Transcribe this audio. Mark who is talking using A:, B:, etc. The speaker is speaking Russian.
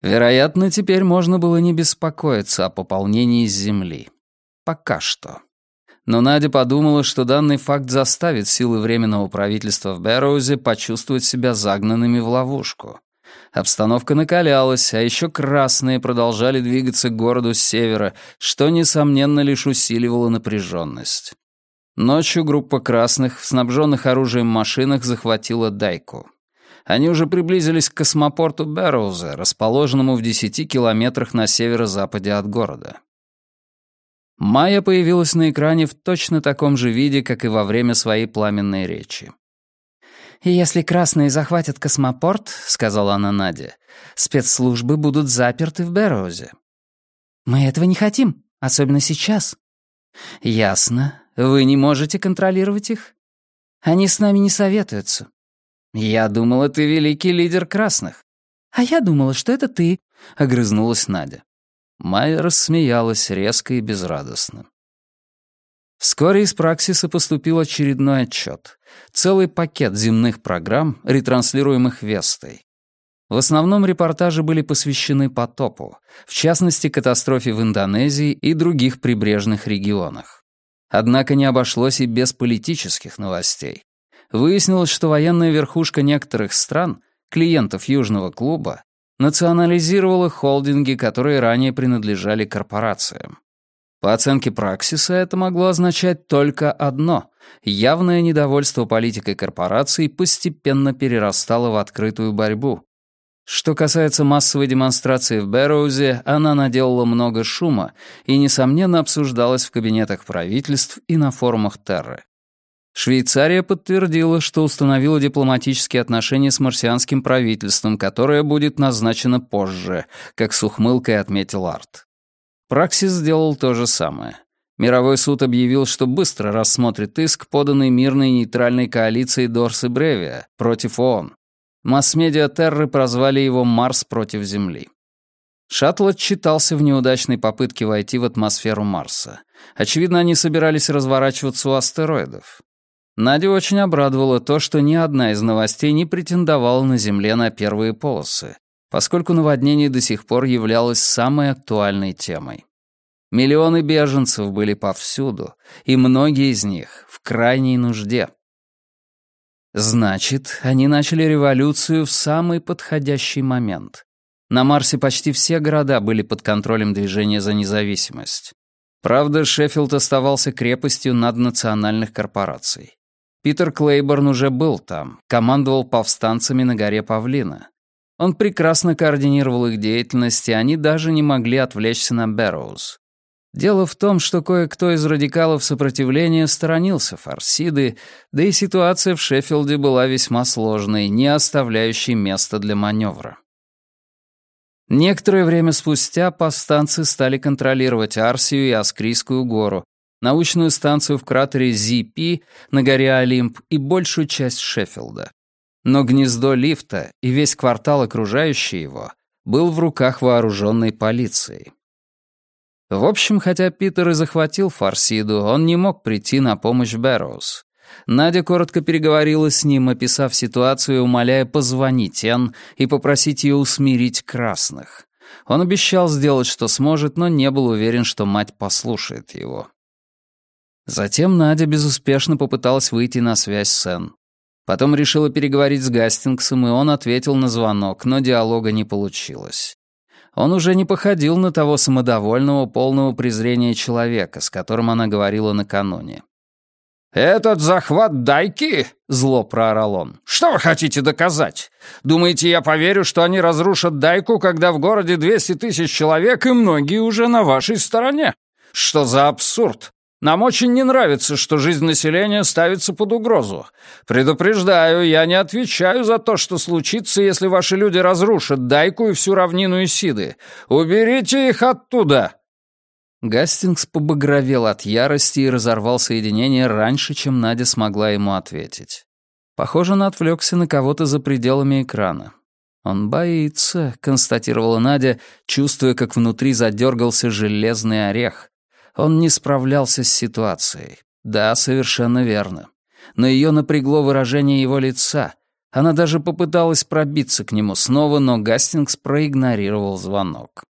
A: Вероятно, теперь можно было не беспокоиться о пополнении с земли. Пока что. Но Надя подумала, что данный факт заставит силы Временного правительства в Бэрроузе почувствовать себя загнанными в ловушку. Обстановка накалялась, а еще красные продолжали двигаться к городу с севера, что, несомненно, лишь усиливало напряженность. Ночью группа красных в снабженных оружием машинах захватила Дайку. Они уже приблизились к космопорту Бэрроуза, расположенному в 10 километрах на северо-западе от города. Майя появилась на экране в точно таком же виде, как и во время своей пламенной речи. «И если красные захватят космопорт, — сказала она Наде, — спецслужбы будут заперты в Бэрроузе. Мы этого не хотим, особенно сейчас. Ясно. Вы не можете контролировать их? Они с нами не советуются. Я думала, ты великий лидер красных. А я думала, что это ты, — огрызнулась Надя. Майя рассмеялась резко и безрадостно. Вскоре из Праксиса поступил очередной отчет. Целый пакет земных программ, ретранслируемых Вестой. В основном репортажи были посвящены потопу, в частности, катастрофе в Индонезии и других прибрежных регионах. Однако не обошлось и без политических новостей. Выяснилось, что военная верхушка некоторых стран, клиентов Южного клуба, национализировала холдинги, которые ранее принадлежали корпорациям. По оценке Праксиса, это могло означать только одно — явное недовольство политикой корпораций постепенно перерастало в открытую борьбу. Что касается массовой демонстрации в Бэрроузе, она наделала много шума и, несомненно, обсуждалась в кабинетах правительств и на форумах Терры. Швейцария подтвердила, что установила дипломатические отношения с марсианским правительством, которое будет назначено позже, как с ухмылкой отметил Арт. Праксис сделал то же самое. Мировой суд объявил, что быстро рассмотрит иск, поданный мирной нейтральной коалицией Дорс и Бревия против ООН. Масс-медиа Терры прозвали его «Марс против Земли». Шаттл отчитался в неудачной попытке войти в атмосферу Марса. Очевидно, они собирались разворачиваться у астероидов. Надю очень обрадовало то, что ни одна из новостей не претендовала на Земле на первые полосы, поскольку наводнение до сих пор являлось самой актуальной темой. Миллионы беженцев были повсюду, и многие из них в крайней нужде. Значит, они начали революцию в самый подходящий момент. На Марсе почти все города были под контролем движения за независимость. Правда, Шеффилд оставался крепостью наднациональных корпораций. Питер Клейборн уже был там, командовал повстанцами на горе Павлина. Он прекрасно координировал их деятельность, и они даже не могли отвлечься на Бэрроуз. Дело в том, что кое-кто из радикалов сопротивления сторонился Фарсиды, да и ситуация в Шеффилде была весьма сложной, не оставляющей места для маневра. Некоторое время спустя повстанцы стали контролировать Арсию и Аскрийскую гору, научную станцию в кратере ZP на горе Олимп и большую часть Шеффилда. Но гнездо лифта и весь квартал, окружающий его, был в руках вооруженной полиции. В общем, хотя Питер и захватил Фарсиду, он не мог прийти на помощь Бэрроуз. Надя коротко переговорила с ним, описав ситуацию и умоляя позвонить Энн и попросить ее усмирить красных. Он обещал сделать, что сможет, но не был уверен, что мать послушает его. Затем Надя безуспешно попыталась выйти на связь с Энн. Потом решила переговорить с Гастингсом, и он ответил на звонок, но диалога не получилось. Он уже не походил на того самодовольного, полного презрения человека, с которым она говорила накануне. «Этот захват Дайки?» — зло проорал он. «Что вы хотите доказать? Думаете, я поверю, что они разрушат Дайку, когда в городе 200 тысяч человек, и многие уже на вашей стороне? Что за абсурд? Нам очень не нравится, что жизнь населения ставится под угрозу. Предупреждаю, я не отвечаю за то, что случится, если ваши люди разрушат Дайку и всю равнину Исиды. Уберите их оттуда!» Гастингс побагровел от ярости и разорвал соединение раньше, чем Надя смогла ему ответить. Похоже, он отвлекся на кого-то за пределами экрана. «Он боится», — констатировала Надя, чувствуя, как внутри задергался железный орех. Он не справлялся с ситуацией. Да, совершенно верно. Но ее напрягло выражение его лица. Она даже попыталась пробиться к нему снова, но Гастингс проигнорировал звонок.